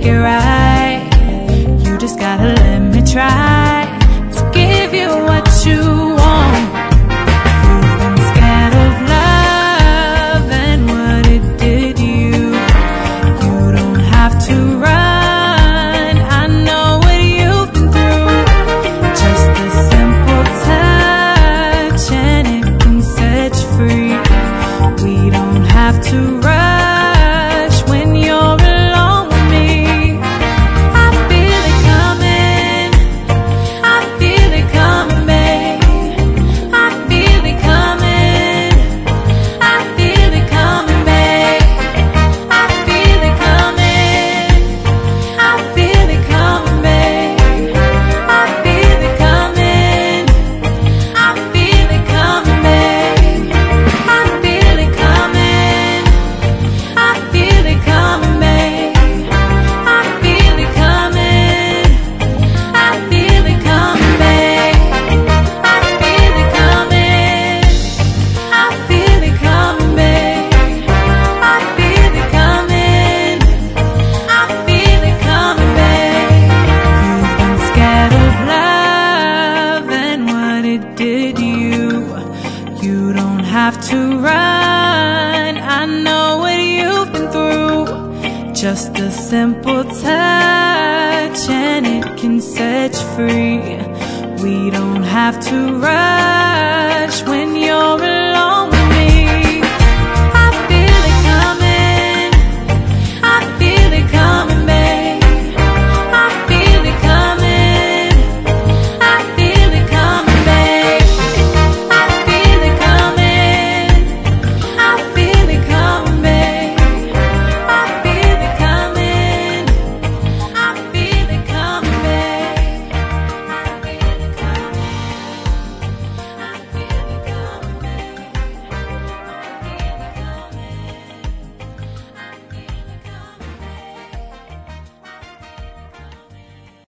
make it right. You just gotta let me try to give you what you want. You've been scared of love and what it did to you. You don't have to run, I know what you've been through. Just a simple touch and it can set you free. We don't have to rush when you're alone with me. I feel it coming, I feel it coming, babe. I feel it coming, I feel it coming, babe. I feel it coming, I feel it coming, babe. I feel it coming, I feel it coming, babe. I feel it coming, I feel it coming, babe. I feel it coming, I feel it coming, babe. I feel it coming, I feel it coming, babe. I feel it coming, I feel it coming, babe. You've been scared of love and what it did to you. You don't have to run, I know what you've been through. Just a simple touch and it can set you free. We don't have to rush when you're alone.